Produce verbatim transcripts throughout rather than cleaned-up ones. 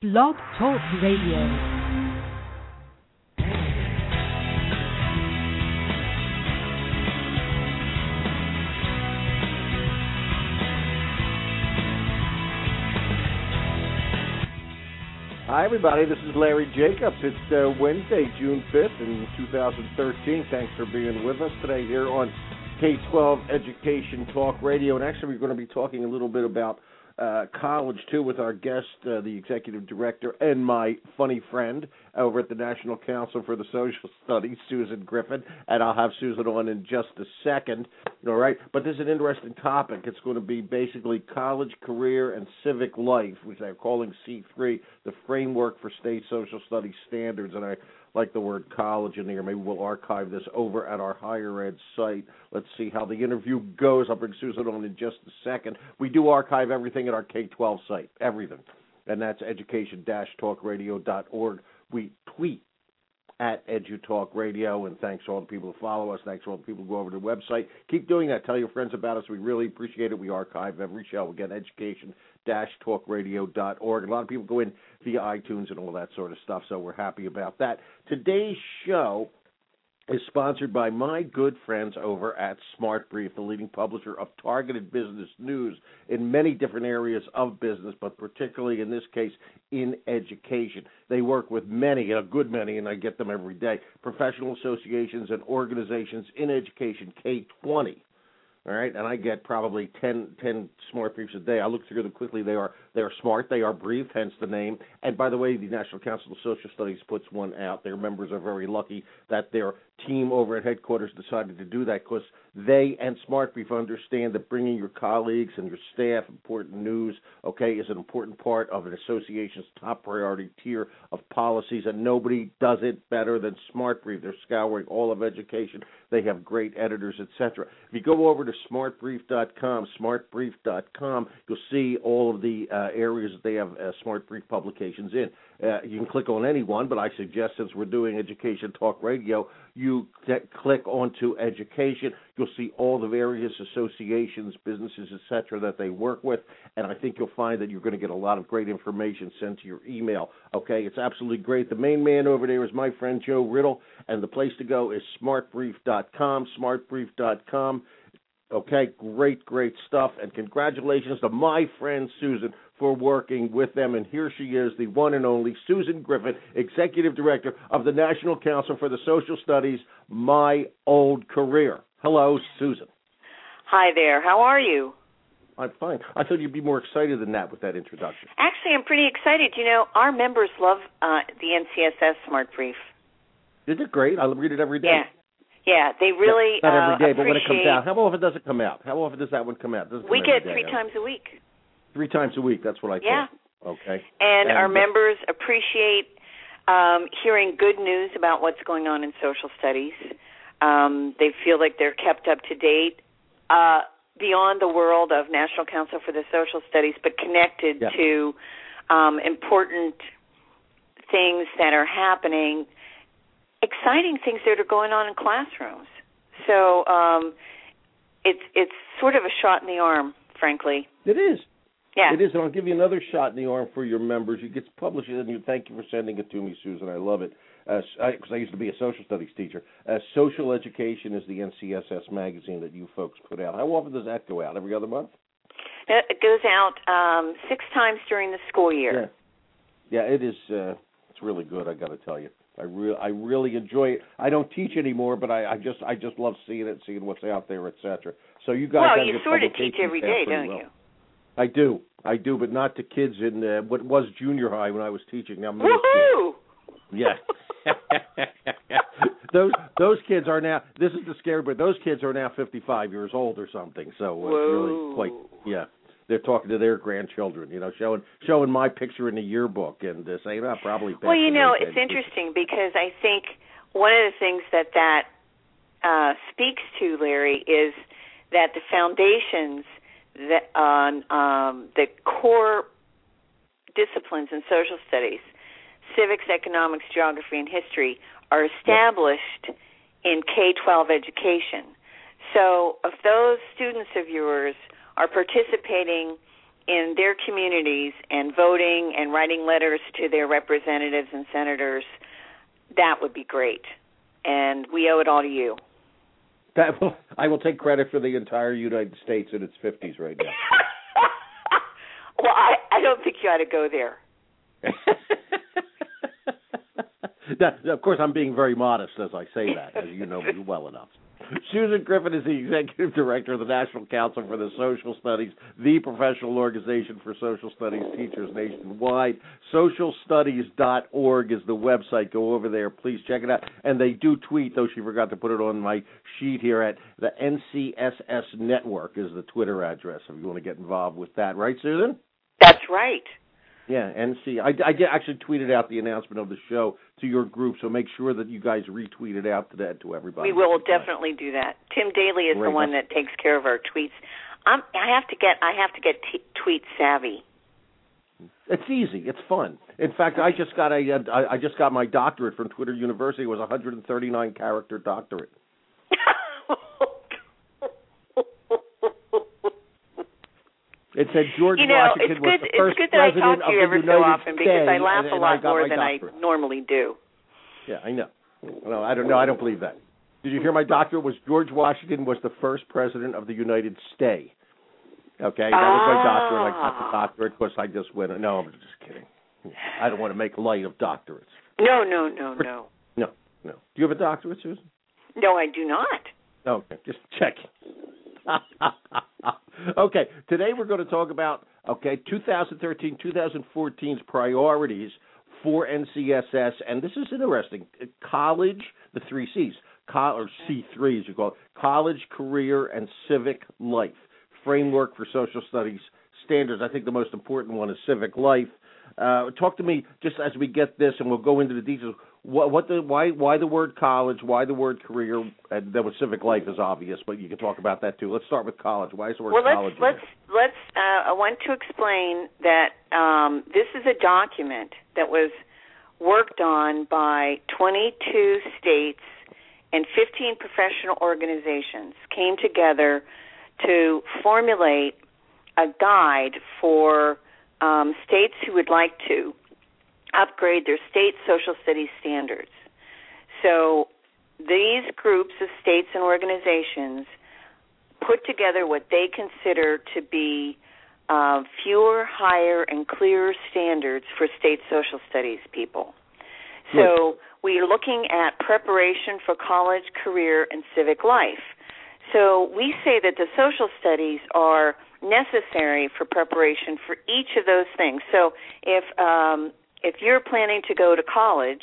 Blog Talk Radio. Hi, everybody. This is Larry Jacobs. It's uh, Wednesday, June fifth in two thousand thirteen. Thanks for being with us today here on K twelve Education Talk Radio. And actually, we're going to be talking a little bit about uh, college, too, with our guest, uh, the executive director and my funny friend over at the National Council for the Social Studies, Susan Griffin. And I'll have Susan on in just a second. All right. But this is an interesting topic. It's going to be basically college, career, and civic life, which they're calling C three, the Framework for State Social Studies Standards. And I like the word college in here. Maybe we'll archive this over at our higher ed site. Let's see how the interview goes. I'll bring Susan on in just a second. We do archive everything at our K twelve site, everything. And that's education dash talk radio dot org. We tweet at EduTalk Radio, and thanks to all the people who follow us. Thanks to all the people who go over to the website. Keep doing that. Tell your friends about us. We really appreciate it. We archive every show. Again, education dash talk radio dot org. A lot of people go in via iTunes and all that sort of stuff, so we're happy about that. Today's show is sponsored by my good friends over at SmartBrief, the leading publisher of targeted business news in many different areas of business, but particularly in this case in education. They work with many, a good many, and I get them every day, professional associations and organizations in education, K twenty. All right, and I get probably ten, ten smart briefs a day. I look through them quickly. They are they are smart. They are brief, hence the name. And by the way, the National Council of Social Studies puts one out. Their members are very lucky that their team over at headquarters decided to do that because they and SmartBrief understand that bringing your colleagues and your staff important news, okay, is an important part of an association's top priority tier of policies, and nobody does it better than SmartBrief. They're scouring all of education. They have great editors, et cetera. If you go over to smart brief dot com, smart brief dot com, you'll see all of the uh, areas that they have uh, SmartBrief publications in. Uh, you can click on any one, but I suggest since we're doing Education Talk Radio, you c- click onto education. You'll see all the various associations, businesses, et cetera, that they work with, and I think you'll find that you're going to get a lot of great information sent to your email. Okay, it's absolutely great. The main man over there is my friend Joe Riddle, and the place to go is smart brief dot com, smart brief dot com. Okay, great, great stuff, and congratulations to my friend Susan for working with them. And here she is, the one and only Susan Griffin, Executive Director of the National Council for the Social Studies, My Old Career. Hello, Susan. Hi there. How are you? I'm fine. I thought you'd be more excited than that with that introduction. Actually, I'm pretty excited. You know, our members love uh, the N C S S Smart Brief. Is it great? I read it every day. Yeah. Yeah, they really Not every day, uh, but when it comes out. How often does it come out? How often does that one come out? Does it come we get day, three huh? times a week. Three times a week, that's what I yeah. thought. Okay. And, and our uh, members appreciate um, hearing good news about what's going on in social studies. Um, they feel like they're kept up to date uh, beyond the world of National Council for the Social Studies, but connected yeah. to um, important things that are happening, exciting things that are going on in classrooms. So um, it's it's sort of a shot in the arm, frankly. It is. Yeah. It is, and I'll give you another shot in the arm for your members. You get published, and you thank you for sending it to me, Susan. I love it, because uh, I, I used to be a social studies teacher. Uh, Social Education is the N C S S magazine that you folks put out. How often does that go out? Every other month? It goes out um, six times during the school year. Yeah, yeah, it is. Uh, it's really good. I got to tell you. I really, I really enjoy it. I don't teach anymore, but I, I just, I just love seeing it, seeing what's out there, et cetera. So you guys, well, have you your sort of teach every day, don't well. you? I do, I do, but not to kids in uh, what was junior high when I was teaching. Now middle Woohoo! school. Yeah. those those kids are now. This is the scary part. Those kids are now fifty-five years old or something. So uh, it's really quite. Yeah. They're talking to their grandchildren, you know, showing showing my picture in the yearbook and uh, saying, "Oh, probably." Well, you know, it's interesting because I think one of the things that that uh, speaks to, Larry, is that the foundations that on um, the core disciplines in social studies, civics, economics, geography, and history, are established yep. in K twelve education. So, if those students of yours are participating in their communities and voting and writing letters to their representatives and senators, that would be great. And we owe it all to you. That will, I will take credit for the entire United States in its fifties right now. Well, I, I don't think you ought to go there. That, of course, I'm being very modest as I say that, as you know me well enough. Susan Griffin is the Executive Director of the National Council for the Social Studies, the professional organization for social studies teachers nationwide. social studies dot org is the website. Go over there. Please check it out. And they do tweet, though she forgot to put it on my sheet here, at the N C S S Network is the Twitter address if you want to get involved with that. Right, Susan? That's right. Yeah, N C. I, I actually tweeted out the announcement of the show to your group, so make sure that you guys retweet it out to that to everybody. We will definitely do that. Tim Daly is Great. the one that takes care of our tweets. I'm, I have to get I have to get t- tweet savvy. It's easy. It's fun. In fact, I just got a uh, I just got my doctorate from Twitter University. It was a one hundred thirty-nine character doctorate. It said George you know, Washington it's was good, the first it's good that president I talk to you of every the United so often because States, I laugh and, a and lot I got more my than doctorate. I normally do. Yeah, I know. No, I don't know. I don't believe that. Did you hear my doctorate was George Washington was the first president of the United States? Okay, that ah. was my doctorate. I got the doctorate because I just went. No, I'm just kidding. I don't want to make light of doctorates. No, no, no, no. No, no. Do you have a doctorate, Susan? No, I do not. Okay, just checking. Okay, today we're going to talk about, okay, twenty thirteen twenty fourteen's priorities for N C S S, and this is interesting. College, the three C's, co- or C three as you call it, college, career, and civic life. Framework for social studies standards. I think the most important one is civic life. Uh, talk to me just as we get this, and we'll go into the details. What, what the why why the word college? Why the word career? And then with civic life is obvious, but you can talk about that too. Let's start with college. Why is the word well, college? Well, let's let's let's. Uh, I want to explain that um, this is a document that was worked on by twenty-two states and fifteen professional organizations. Came together to formulate a guide for um, states who would like to upgrade their state social studies standards. So these groups of states and organizations put together what they consider to be uh, fewer, higher, and clearer standards for state social studies people. So right. We're looking at preparation for college, career, and civic life. So we say that the social studies are necessary for preparation for each of those things. So if um, if you're planning to go to college,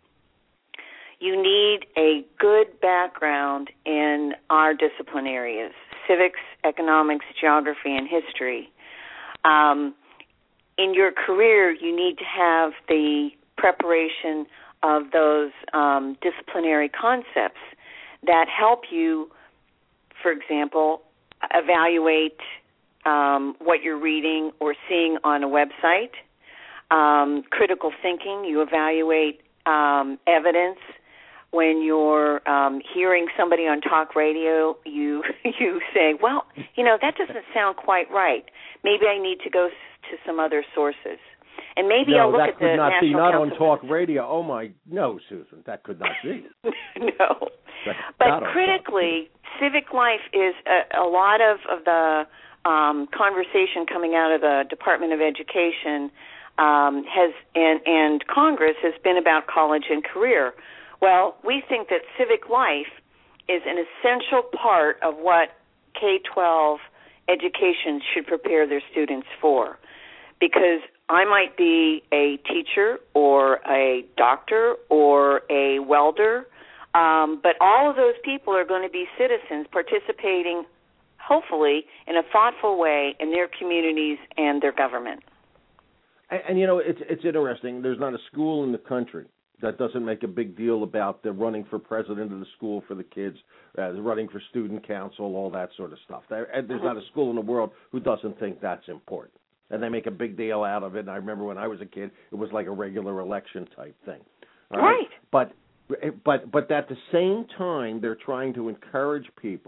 you need a good background in our discipline areas, civics, economics, geography, and history. Um, in your career, you need to have the preparation of those um, disciplinary concepts that help you, for example, evaluate um, what you're reading or seeing on a website. Um, critical thinking, you evaluate um, evidence. When you're um, hearing somebody on talk radio, you you say, well, you know, that doesn't sound quite right. Maybe I need to go to some other sources. And maybe no, I'll look that at could the not National be. Not Council on talk radio. Oh, my, no, Susan, that could not be. No. That's but critically, civic life is a, a lot of, of the um, conversation coming out of the Department of Education um, has and, and Congress has been about college and career. Well, we think that civic life is an essential part of what K twelve education should prepare their students for, because I might be a teacher or a doctor or a welder, um, but all of those people are going to be citizens participating, hopefully, in a thoughtful way in their communities and their government. And, and you know, it's it's interesting. There's not a school in the country that doesn't make a big deal about the running for president of the school for the kids, uh, running for student council, all that sort of stuff. There, and there's not a school in the world who doesn't think that's important. And they make a big deal out of it. And I remember when I was a kid, it was like a regular election type thing. All right? Right. But, but, but at the same time, they're trying to encourage people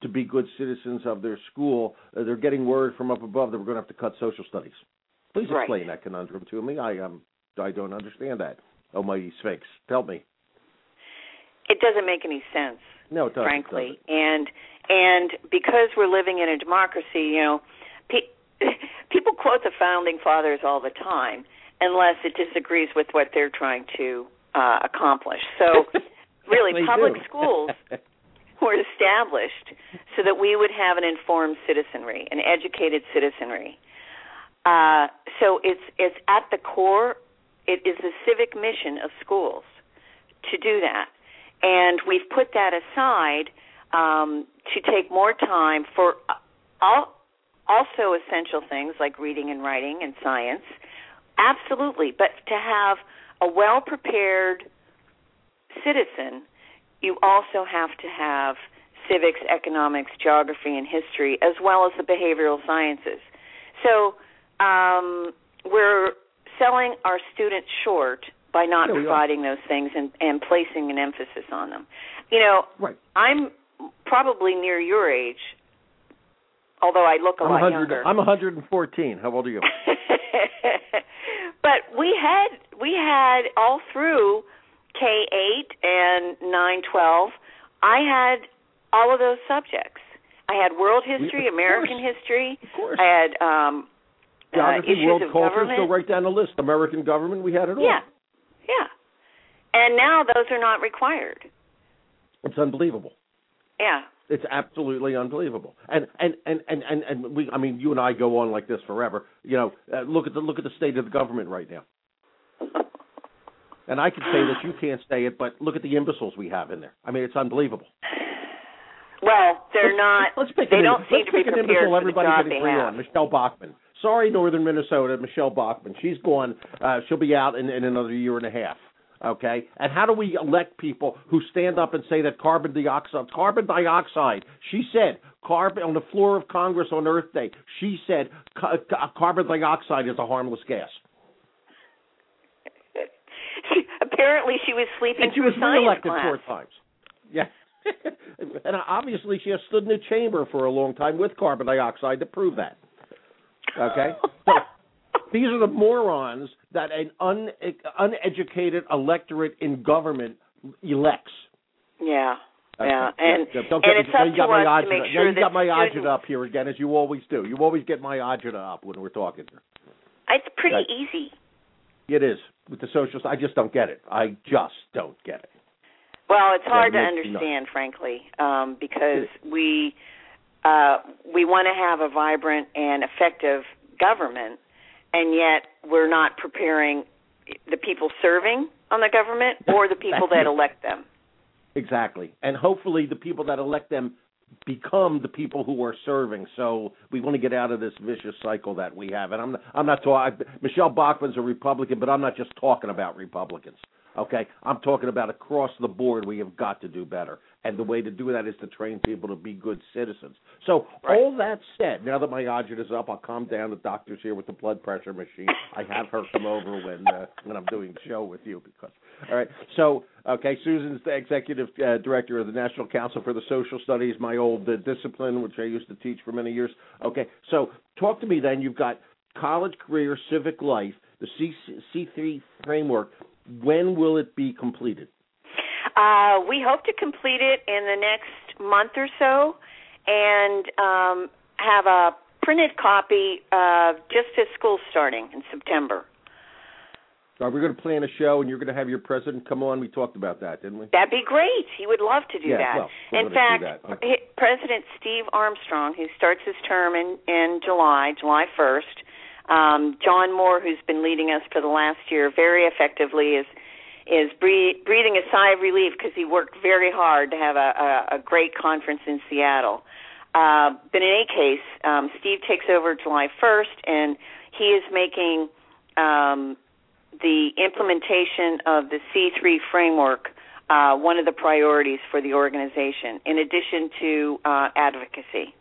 to be good citizens of their school, uh, they're getting word from up above that we're going to have to cut social studies. Please explain right. that conundrum to me. I um I don't understand that. Almighty Sphinx, tell me. It doesn't make any sense. No, it doesn't. Frankly, doesn't. and and because we're living in a democracy, you know, pe- people quote the founding fathers all the time, unless it disagrees with what they're trying to uh, accomplish. So, really, public schools were established so that we would have an informed citizenry, an educated citizenry. Uh, so it's it's at the core. It is the civic mission of schools to do that. And we've put that aside um, to take more time for all, also essential things like reading and writing and science. Absolutely. But to have a well-prepared citizen, you also have to have civics, economics, geography, and history, as well as the behavioral sciences. So um, we're selling our students short by not yeah, providing those things and, and placing an emphasis on them. You know, right. I'm probably near your age, although I look a I'm lot younger. I'm one hundred fourteen. How old are you? But we had we had all through K eight and nine twelve, I had all of those subjects. I had world history, we, American course. history. Of course. I had um, geography, uh, issues world of culture. government. Go right down the list. American government. We had it all. Yeah, yeah. And now those are not required. It's unbelievable. Yeah. It's absolutely unbelievable. And and, and, and, and, and we I mean you and I go on like this forever. You know, uh, look at the look at the state of the government right now. And I could say that you can't say it, but look at the imbeciles we have in there. I mean, it's unbelievable. Well, they're let's, not. Let's pick they an, don't seem let's to be pick an prepared imbecile for everybody the job can they agree have. on. Michelle Bachmann. Sorry, Northern Minnesota, Michelle Bachmann. She's gone. Uh, she'll be out in, in another year and a half. Okay? And how do we elect people who stand up and say that carbon dioxide, carbon dioxide, she said, carbon on the floor of Congress on Earth Day, she said ca- ca- carbon dioxide is a harmless gas. She, apparently she was sleeping and she was through reelected class. four times. Yeah. And obviously she has stood in a chamber for a long time with carbon dioxide to prove that. Okay? So these are the morons that an un, uneducated electorate in government elects. Yeah. Okay. Yeah, and, yeah. Don't and get it's me, up you got to my us agita, to make now sure you that got my students... agita up here again, as you always do. You always get my agita up when we're talking. It's pretty right. easy. It is. With the socialists, I just don't get it. I just don't get it. Well, it's hard yeah, to understand, frankly, um, because we uh, we want to have a vibrant and effective government, and yet we're not preparing the people serving on the government or the people that elect them. Exactly. And hopefully the people that elect them become the people who are serving. So we want to get out of this vicious cycle that we have. And I'm not, I'm not talking, Michelle Bachmann's a Republican, but I'm not just talking about Republicans. Okay? I'm talking about across the board we have got to do better. And the way to do that is to train people to be good citizens. So right. all that said, now that my agita is up, I'll calm down. The doctor's here with the blood pressure machine. I have her come over when uh, when I'm doing the show with you. because. All right. So, okay, Susan's the executive uh, director of the National Council for the Social Studies, my old uh, discipline, which I used to teach for many years. Okay, so talk to me then. You've got college, career, civic life, the C three framework. When will it be completed? Uh, we hope to complete it in the next month or so and um, have a printed copy uh, just as school's starting in September. So we're going to plan a show, and you're going to have your president come on. We talked about that, didn't we? That'd be great. He would love to do yeah, that. Well, in fact, okay. President Steve Armstrong, who starts his term in, in July, July first, um, John Moore, who's been leading us for the last year very effectively, is is breathing a sigh of relief because he worked very hard to have a, a, a great conference in Seattle. Uh, but in any case, um, Steve takes over July first, and he is making um, the implementation of the C three framework uh, one of the priorities for the organization, in addition to uh, advocacy.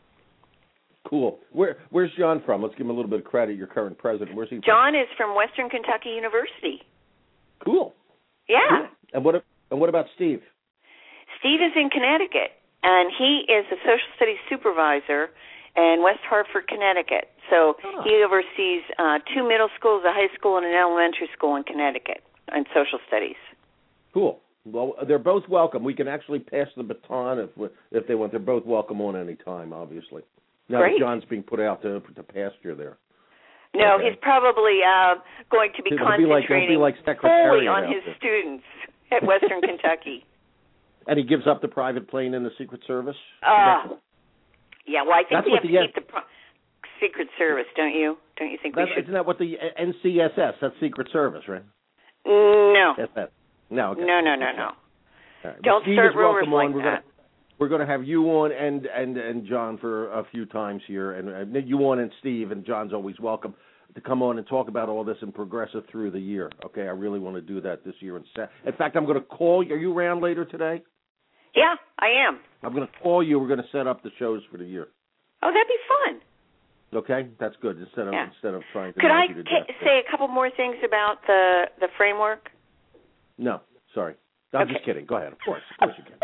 Cool. Where, where's John from? Let's give him a little bit of credit, your current president. Where's he from? John is from Western Kentucky University. Cool. Yeah. Cool. And what and what about Steve? Steve is in Connecticut. and he is a social studies supervisor in West Hartford, Connecticut. So oh. he oversees uh, two middle schools, a high school, and an elementary school in Connecticut in social studies. Cool. Well, they're both welcome. We can actually pass the baton if if they want. They're both welcome on any time, obviously. Now Great. that John's being put out to to pasture there. No, okay. he's probably uh, going to be he'll concentrating be like, be like fully on his there. students at Western Kentucky. And he gives up the private plane in the Secret Service? Uh, yeah, well, I think That's we have to the, keep the pro- Secret Service, don't you? Don't you think we should? Isn't that what the N C S S, that's Secret Service, right? No. S S. No, okay. No, no, no, no. Right. Don't Steve start is rumors welcome like on. We're that. Gonna, we're going to have you on and, and, and John for a few times here. And uh, you on and Steve, and John's always welcome to come on and talk about all this and progress it through the year. Okay, I really want to do that this year. In fact, I'm going to call you. Are you around later today? Yeah, I am. I'm going to call you. We're going to set up the shows for the year. Oh, that'd be fun. Okay, that's good. Instead of yeah. instead of trying to. Could I you to ca- death, say a couple more things about the the framework? No, sorry. I'm okay. just kidding. Go ahead. Of course, of course you can.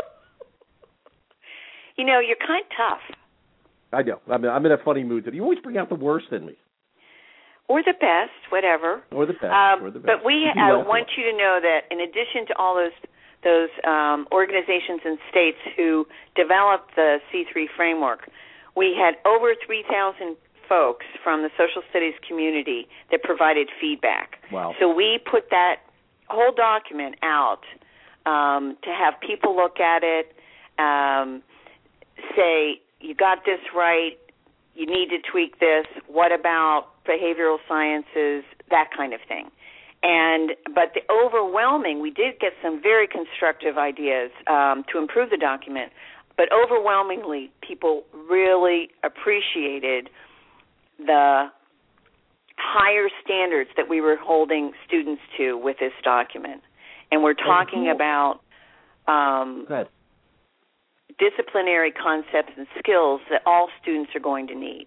You know, you're kind of tough. I know. I'm, I'm in a funny mood today. You always bring out the worst in me. Or the best, whatever. Or the best. Um, or the best. But we uh, want you to know that in addition to all those those um, organizations and states who developed the C three framework, we had over three thousand folks from the social studies community that provided feedback. Wow. So we put that whole document out um, to have people look at it, um, say, you got this right, you need to tweak this, what about behavioral sciences, that kind of thing. And but the overwhelming, we did get some very constructive ideas um, to improve the document, but overwhelmingly people really appreciated the higher standards that we were holding students to with this document. And we're talking cool. about um, disciplinary concepts and skills that all students are going to need.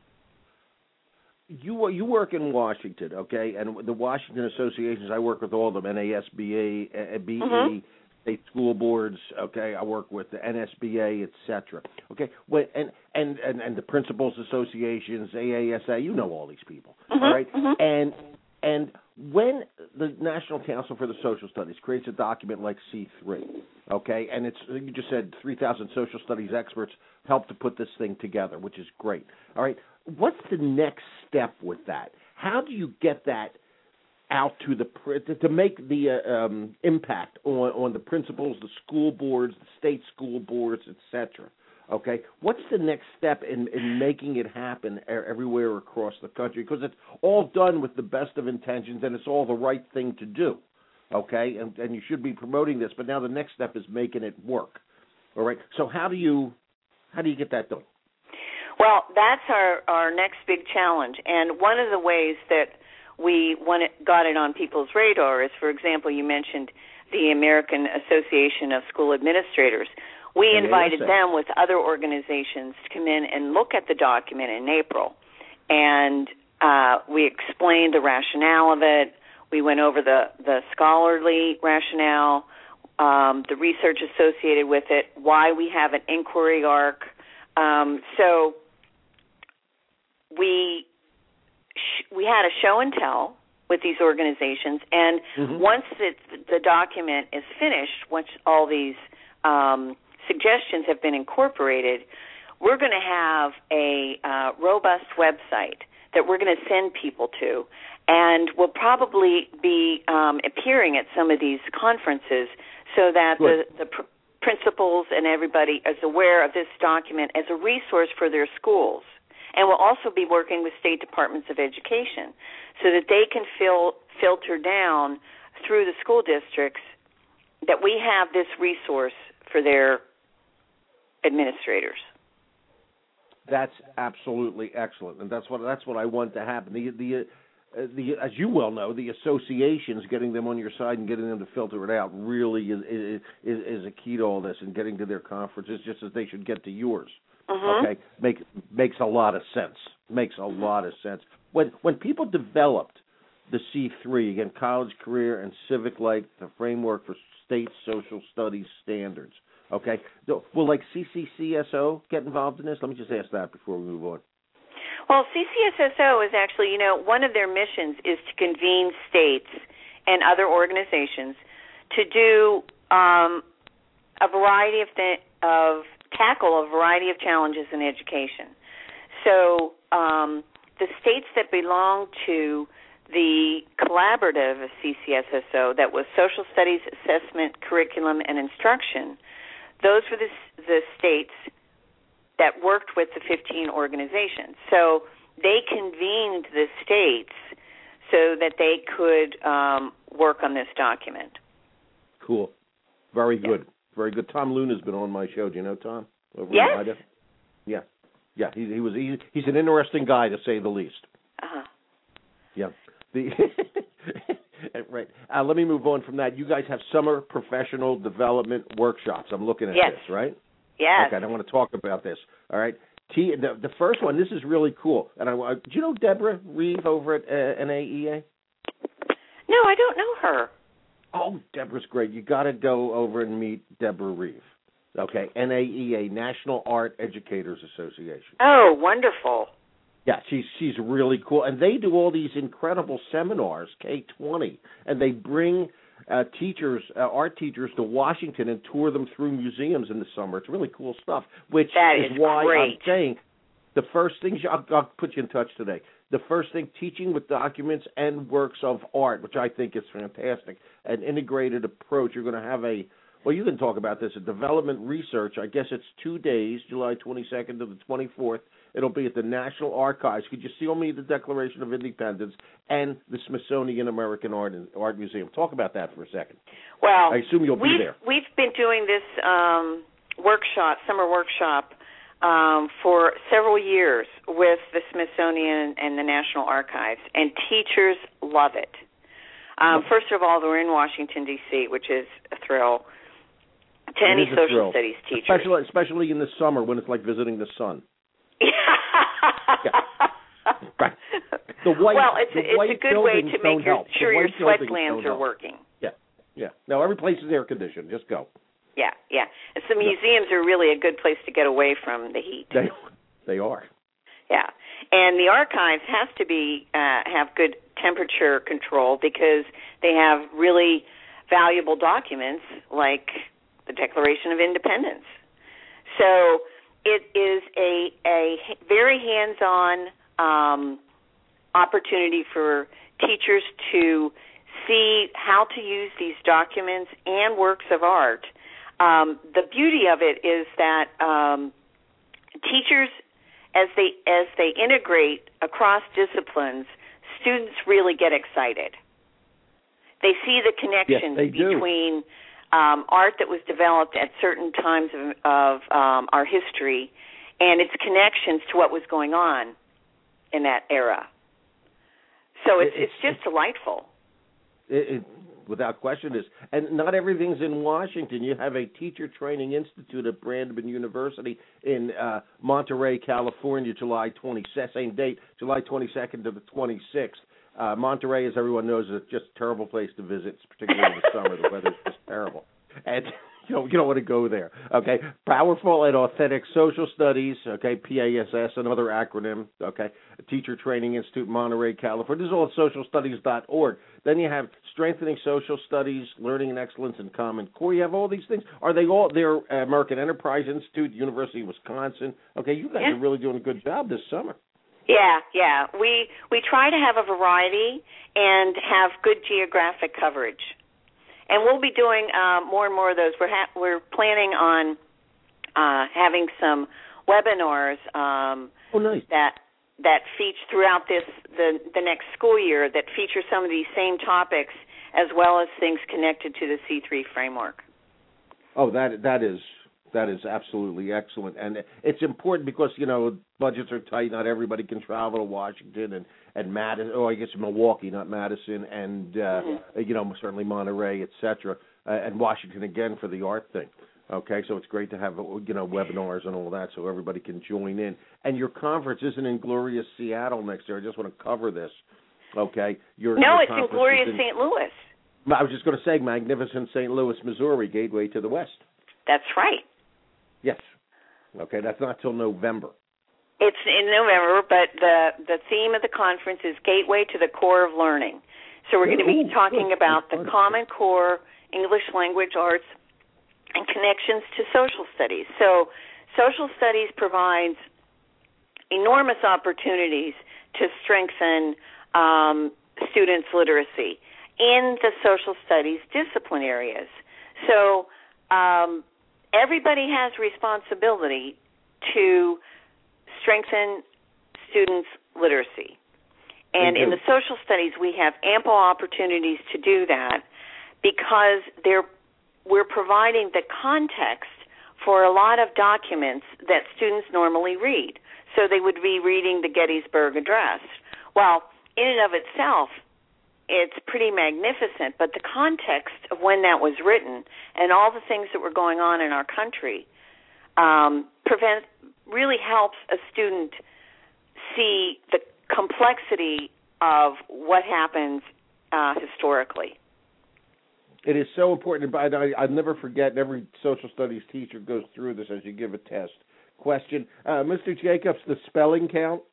You you work in Washington, okay, and the Washington associations, I work with all of them, N A S B A, B E, mm-hmm. state school boards, okay, I work with the N S B A, et cetera, okay, and, and, and, and the principals associations, A A S A, you know all these people, mm-hmm. all right, mm-hmm. and and when the National Council for the Social Studies creates a document like C three, okay, and it's, you just said three thousand social studies experts helped to put this thing together, which is great, all right, what's the next step with that? How do you get that out to the to make the uh, um, impact on, on the principals, the school boards, the state school boards, et cetera? Okay, what's the next step in, in making it happen everywhere across the country? Because it's all done with the best of intentions, and it's all the right thing to do. Okay, and, and you should be promoting this, but now the next step is making it work. All right, so how do you how do you get that done? Well, that's our, our next big challenge, and one of the ways that we want it, got it on people's radar is, for example, you mentioned the American Association of School Administrators. We invited them with other organizations to come in and look at the document in April, and uh, we explained the rationale of it. We went over the, the scholarly rationale, um, the research associated with it, why we have an inquiry arc. Um, so we sh- we had a show and tell with these organizations, and mm-hmm. once it, the document is finished, once all these um, suggestions have been incorporated, we're going to have a uh, robust website that we're going to send people to, and we'll probably be um, appearing at some of these conferences so that Good. the, the pr- principals and everybody is aware of this document as a resource for their schools. And we'll also be working with state departments of education so that they can fil- filter down through the school districts that we have this resource for their administrators. That's absolutely excellent, and that's what that's what I want to happen. The the uh, the as you well know, the associations, getting them on your side and getting them to filter it out really is is, is a key to all this, and getting to their conferences just as they should get to yours. Mm-hmm. Okay, make makes a lot of sense. Makes a lot of sense. When when people developed the C three, again, college, career, and civic life, the framework for state social studies standards. Okay. So, will like C C C S O get involved in this? Let me just ask that before we move on. Well, C C S S O is actually, you know, one of their missions is to convene states and other organizations to do um, a variety of th- of tackle a variety of challenges in education. So um, the states that belong to the collaborative of C C S S O, that was Social Studies, Assessment, Curriculum, and Instruction, those were the, the states that worked with the fifteen organizations. So they convened the states so that they could um, work on this document. Cool. Very good. Yeah. Very good. Tom Luna's been on my show. Do you know Tom? Over yes. in Ida? Yeah. Yeah, he, he was. He, he's an interesting guy, to say the least. Uh-huh. Yeah. The right. Uh, let me move on from that. You guys have summer professional development workshops. I'm looking at yes. this, right? Yes. Okay, I want to talk about this. All right. T, the, the first one, this is really cool. And I, uh, do you know Deborah Reeve over at uh, N A E A? No, I don't know her. Oh, Deborah's great. You got to go over and meet Deborah Reeve. Okay, N A E A, National Art Educators Association. Oh, wonderful. Yeah, she's she's really cool, and they do all these incredible seminars, K twenty, and they bring uh, teachers, uh, art teachers, to Washington and tour them through museums in the summer. It's really cool stuff. Which that is, is why great. I'm saying the first things I'll, I'll put you in touch today. The first thing, teaching with documents and works of art, which I think is fantastic. An integrated approach. You're going to have a well, you can talk about this. A development research. I guess it's two days, July twenty-second to the twenty-fourth. It'll be at the National Archives. Could you show me the Declaration of Independence and the Smithsonian American Art Art Museum? Talk about that for a second. Well, I assume you'll we've, be there. We've been doing this um, workshop, summer workshop, um, for several years with the Smithsonian and the National Archives, and teachers love it. Um, first of all, we're in Washington, D C, which is a thrill to any social studies teachers. Especially, especially in the summer when it's like visiting the sun. Yeah. Right. The white, well, it's, the it's white a good way to make your, sure your sweat glands are help. working. Yeah, yeah. No, every place is air conditioned. Just go. Yeah, yeah. And so museums are really a good place to get away from the heat. They, they are. Yeah, and the archives has to be uh, have good temperature control because they have really valuable documents like the Declaration of Independence. So it is a, a very hands-on um, opportunity for teachers to see how to use these documents and works of art. Um, the beauty of it is that um, teachers, as they as they integrate across disciplines, students really get excited. They see the connection yes, between Um, art that was developed at certain times of, of um, our history and its connections to what was going on in that era. So it's it, it's just it, delightful. It, it, without question, is. And not everything's in Washington. You have a teacher training institute at Brandman University in uh, Monterey, California, July twenty-second, same date, July twenty-second to the twenty-sixth. Uh, Monterey, as everyone knows, is just a terrible place to visit, particularly in the summer. The weather's just terrible. And you know, you don't want to go there. Okay, Powerful and Authentic Social Studies, okay, P A S S, another acronym, okay, Teacher Training Institute, Monterey, California. This is all at social studies dot org. Then you have Strengthening Social Studies, Learning and Excellence in Common Core. You have all these things. Are they all, they're uh, American Enterprise Institute, University of Wisconsin. Okay, you guys yeah. are really doing a good job this summer. Yeah, yeah. We we try to have a variety and have good geographic coverage, and we'll be doing uh, more and more of those. We're ha- we're planning on uh, having some webinars um, oh, nice. that that feature throughout this the the next school year that feature some of these same topics as well as things connected to the C three framework. Oh, that that is. That is absolutely excellent, and it's important because you know budgets are tight. Not everybody can travel to Washington and and Madison. Oh, I guess Milwaukee, not Madison, and uh, mm-hmm. you know certainly Monterey, et cetera, uh, and Washington again for the art thing. Okay, so it's great to have you know webinars and all that, so everybody can join in. And your conference isn't in glorious Seattle next year. I just want to cover this. Okay, your no, your it's in glorious in, Saint Louis. I was just going to say magnificent Saint Louis, Missouri, gateway to the West. That's right. Yes. Okay, that's not till November. It's in November, but the, the theme of the conference is Gateway to the Core of Learning. So we're going to be Ooh, talking good. about the Common Core, English Language Arts, and connections to social studies. So social studies provides enormous opportunities to strengthen um, students' literacy in the social studies discipline areas. So um, everybody has responsibility to strengthen students' literacy. And in the social studies, we have ample opportunities to do that because they're, we're providing the context for a lot of documents that students normally read. So they would be reading the Gettysburg Address. Well, in and of itself, it's pretty magnificent, but the context of when that was written and all the things that were going on in our country um, prevent, really helps a student see the complexity of what happens uh, historically. It is so important. I, I, I'll never forget, and every social studies teacher goes through this as you give a test. Question, uh, Mister Jacobs, the spelling count?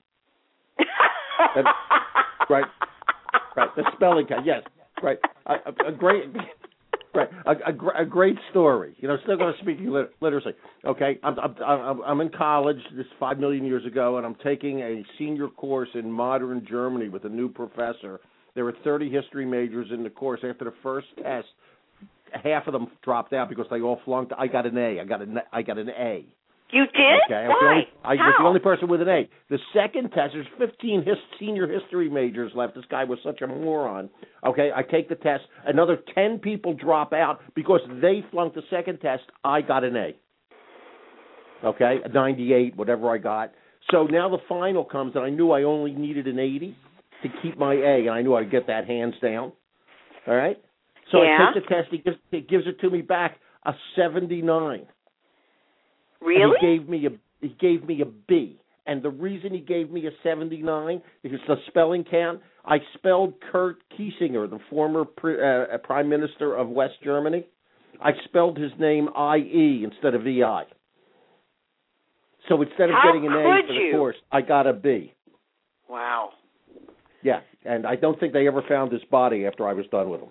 That, right, right, the spelling count, yes, right. A, a, a great, right, a, a, a great story. You know, still going to speak lit- literacy. Okay, I'm, I'm, I'm in college, this five million years ago, and I'm taking a senior course in modern Germany with a new professor. There were thirty history majors in the course. After the first test, half of them dropped out because they all flunked. I got an A. I got an I got an A. You did? Okay. I Why? was the only, I How? was the only person with an A. The second test, there's fifteen his, senior history majors left. This guy was such a moron. Okay, I take the test. Another ten people drop out because they flunked the second test. I got an A. Okay, a ninety-eight, whatever I got. So now the final comes, and I knew I only needed an eighty to keep my A, and I knew I'd get that hands down. All right? So Yeah. I take the test. He gives, he gives it to me back, a seventy-nine. Really? And he gave me a he gave me a B, and the reason he gave me a seventy-nine is the spelling count. I spelled Kurt Kiesinger, the former pre, uh, prime minister of West Germany. I spelled his name I E instead of E I. So instead of How getting an A could for the you? course, I got a B. Wow. Yeah, and I don't think they ever found his body after I was done with him.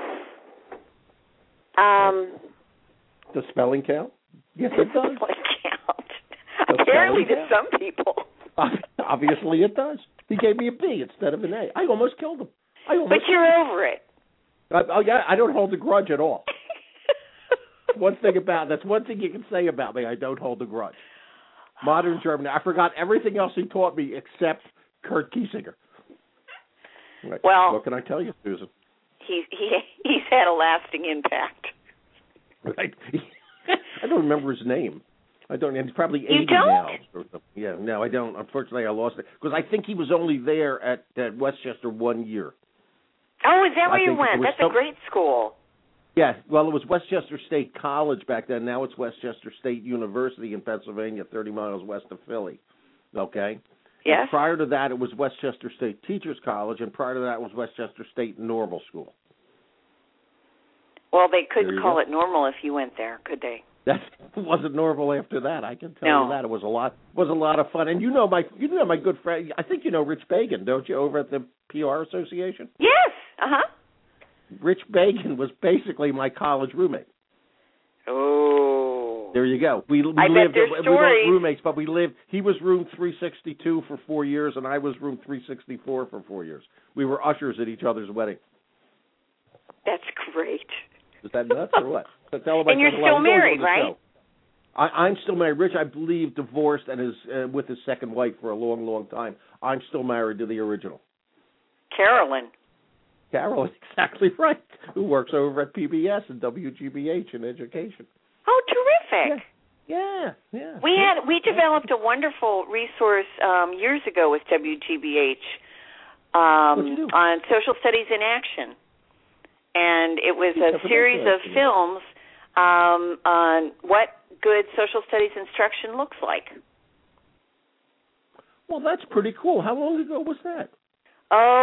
Um, The spelling count? Yes, it does. count. The Apparently spelling to some people. Obviously it does. He gave me a B instead of an A. I almost killed him. I almost But you're over it. I, oh yeah, I don't hold a grudge at all. One thing about that's one thing you can say about me. I don't hold a grudge. Modern Germany. I forgot everything else he taught me except Kurt Kiesinger. Right. Well, What can I tell you, Susan? He he he's had a lasting impact. Right. I don't remember his name. I don't. He's probably You eighty don't? now. Or something. Yeah, no, I don't. Unfortunately, I lost it because I think he was only there at, at Westchester one year. Oh, is that where I you think went? it was That's some- a great school. Yeah, well, it was Westchester State College back then. Now it's Westchester State University in Pennsylvania, thirty miles west of Philly. Okay? Yes. And prior to that, it was Westchester State Teachers College, and prior to that was Westchester State Normal School. Well, they There couldn't you call go. it normal if you went there, could they? That wasn't normal after that. I can tell No. you that it was a lot was a lot of fun. And you know my you know my good friend. I think you know Rich Bagan, don't you? Over at the P R Association. Yes. Uh huh. Rich Bagan was basically my college roommate. Oh. There you go. We, we I bet lived. there's we stories. weren't roommates, but we lived. He was room three sixty-two for four years, and I was room three sixty-four for four years. We were ushers at each other's wedding. That's great. Is that nuts or what? So tell him I And you're said still hello. He's always married, on the right? show. I, I'm still married. Rich, I believe, divorced and is uh, with his second wife for a long, long time. I'm still married to the original. Carolyn. Carol is exactly right. Who works over at P B S and W G B H in education. Oh, terrific. Yeah, yeah. We had we developed a wonderful resource um, years ago with W G B H What'd you um, do? on social studies in action, and it was Yeah, a but that's series of interesting. films um, on what good social studies instruction looks like. Well, that's pretty cool. How long ago was that?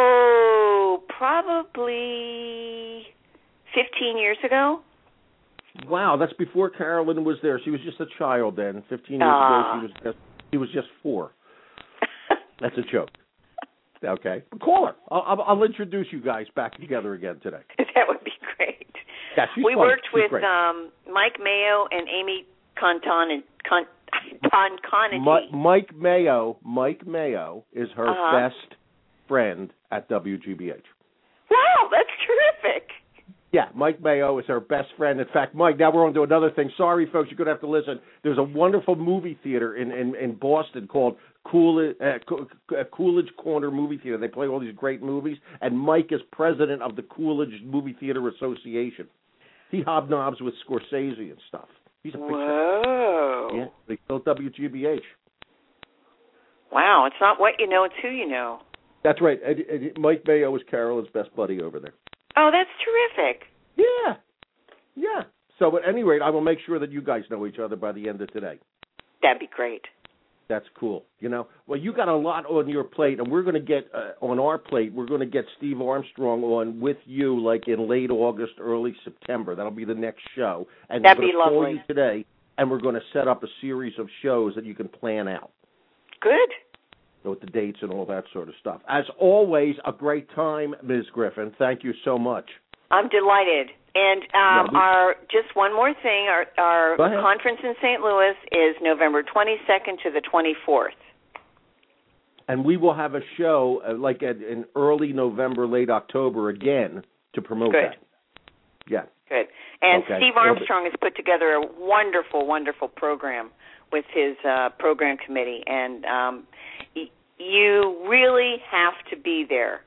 Oh, probably fifteen years ago. Wow, that's before Carolyn was there. She was just a child then. Fifteen years Ah. ago, she was just, she was just four. That's a joke. Okay, call her. I'll, I'll, I'll introduce you guys back together again today. That would be great. Yeah, she's we funny. worked she's with um, Mike Mayo and Amy Conton and Con, Conconity. Ma- Mike Mayo. Mike Mayo is her uh-huh. best friend at W G B H. Wow, that's terrific. Yeah, Mike Mayo is her best friend. In fact, Mike, now we're on to another thing. Sorry, folks, you're going to have to listen. There's a wonderful movie theater in, in, in Boston called Coolidge, uh, Coolidge Corner Movie Theater. They play all these great movies, and Mike is president of the Coolidge Movie Theater Association. He hobnobs with Scorsese and stuff. He's a big Whoa. fan. Yeah, they built W G B H. Wow, it's not what you know, it's who you know. That's right. And, and Mike Mayo is Carolyn's best buddy over there. Oh, that's terrific. Yeah. Yeah. So at any rate, I will make sure that you guys know each other by the end of today. That'd be great. That's cool. You know, well, you got a lot on your plate, and we're going to get uh, on our plate. We're going to get Steve Armstrong on with you, like in late August, early September. That'll be the next show, and That'd we're be going to call lovely. you today, and we're going to set up a series of shows that you can plan out. Good. With the dates and all that sort of stuff. As always, a great time, Miz Griffin. Thank you so much. I'm delighted. And um, yeah, we, our just one more thing, our, our conference in Saint Louis is November twenty-second to the twenty-fourth. And we will have a show uh, like at, in early November, late October again to promote Good. that. Yeah. Good. And okay. Steve Armstrong has put together a wonderful, wonderful program with his uh, program committee. And um, y- you really have to be there.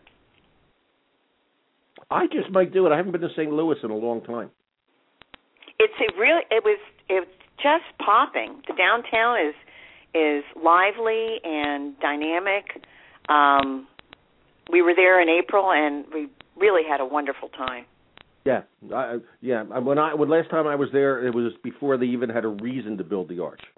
I just might do it. I haven't been to Saint Louis in a long time. It's a really it was it's just popping. The downtown is is lively and dynamic. Um, we were there in April and we really had a wonderful time. Yeah, I, yeah. When I when last time I was there, it was before they even had a reason to build the arch.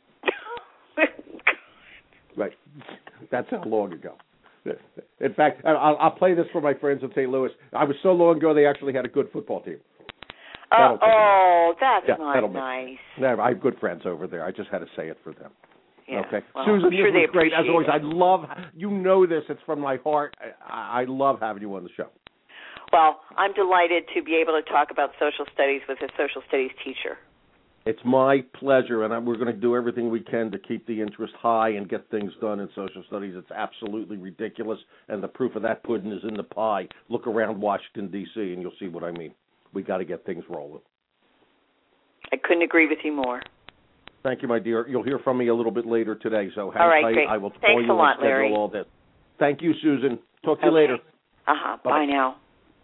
Right, that's how long ago. In fact, I'll, I'll play this for my friends in Saint Louis. I was so long ago they actually had a good football team. Uh, oh, that's yeah, not nice. Yeah, I have good friends over there. I just had to say it for them. Yeah. Okay, Well, Susan, I'm sure this they was great as always. it. I love you know this. It's from my heart. I, I love having you on the show. Well, I'm delighted to be able to talk about social studies with a social studies teacher. It's my pleasure, and I, we're going to do everything we can to keep the interest high and get things done in social studies. It's absolutely ridiculous, and the proof of that pudding is in the pie. Look around Washington, D C, and you'll see what I mean. We got to get things rolling. I couldn't agree with you more. Thank you, my dear. You'll hear from me a little bit later today, so hang all right, tight. great. I will call Thanks you a lot, and schedule Larry. all this. Thank you, Susan. Talk to okay. you later. Uh-huh. Bye-bye. Bye now.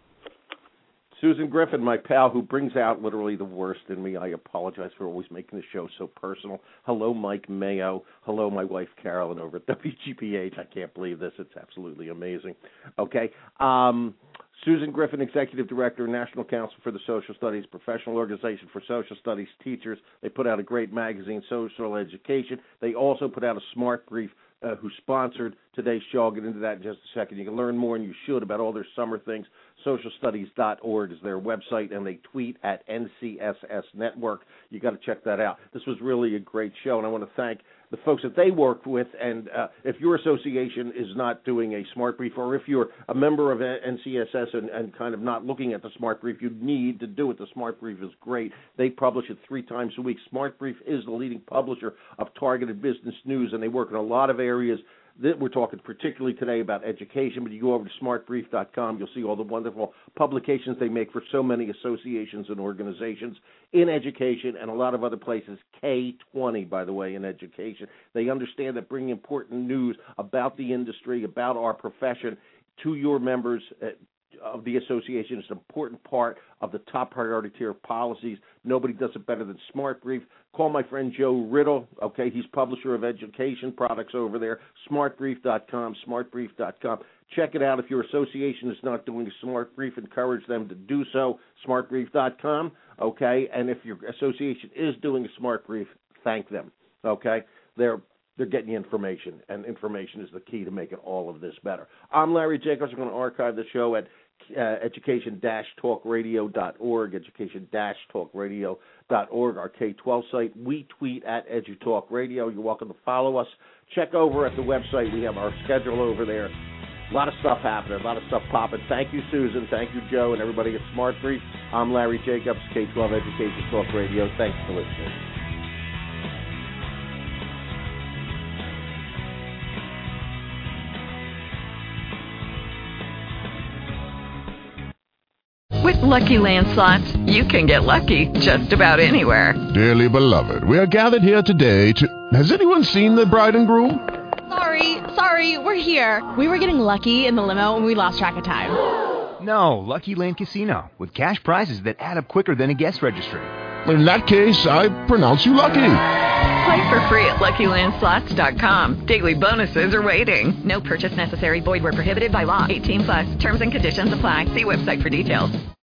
Susan Griffin, my pal, who brings out literally the worst in me. I apologize for always making the show so personal. Hello, Mike Mayo. Hello, my wife, Carolyn, over at W G B H. I can't believe this. It's absolutely amazing. Okay. Um, Susan Griffin, Executive Director, National Council for the Social Studies, professional organization for social studies teachers. They put out a great magazine, Social Education. They also put out a smart brief uh, who sponsored today's show. I'll get into that in just a second. You can learn more, and you should, about all their summer things. social studies dot org is their website, and they tweet at N C S S Network. You got to check that out. This was really a great show, and I want to thank the folks that they work with. And uh, if your association is not doing a smart brief, or if you're a member of N C S S and, and kind of not looking at the smart brief, you need to do it. The smart brief is great. They publish it three times a week. Smart Brief is the leading publisher of targeted business news, and they work in a lot of areas. That we're talking particularly today about education, but you go over to smart brief dot com, you'll see all the wonderful publications they make for so many associations and organizations in education and a lot of other places. K twenty, by the way, in education. They understand that bringing important news about the industry, about our profession to your members uh, of the association is an important part of the top priority tier of policies. Nobody does it better than Smart Brief. Call my friend Joe Riddle. Okay, he's publisher of education products over there. smart brief dot com, smart brief dot com. Check it out. If your association is not doing a Smart Brief, encourage them to do so. smart brief dot com. Okay, and if your association is doing a Smart Brief, thank them. Okay, they're They're getting you information, and information is the key to making all of this better. I'm Larry Jacobs. I'm going to archive the show at uh, education dash talk radio dot org, education dash talk radio dot org, our K twelve site. We tweet at EduTalkRadio. You're welcome to follow us. Check over at the website. We have our schedule over there. A lot of stuff happening, a lot of stuff popping. Thank you, Susan. Thank you, Joe, and everybody at Smart three. I'm Larry Jacobs, K twelve Education Talk Radio. Thanks for listening. With Lucky Land Slots, you can get lucky just about anywhere. Dearly beloved, we are gathered here today to... Has anyone seen the bride and groom? Sorry, sorry, we're here. We were getting lucky in the limo and we lost track of time. No, Lucky Land Casino, with cash prizes that add up quicker than a guest registry. In that case, I pronounce you lucky. Play for free at Lucky Land Slots dot com. Daily bonuses are waiting. No purchase necessary. Void where prohibited by law. eighteen plus. Terms and conditions apply. See website for details.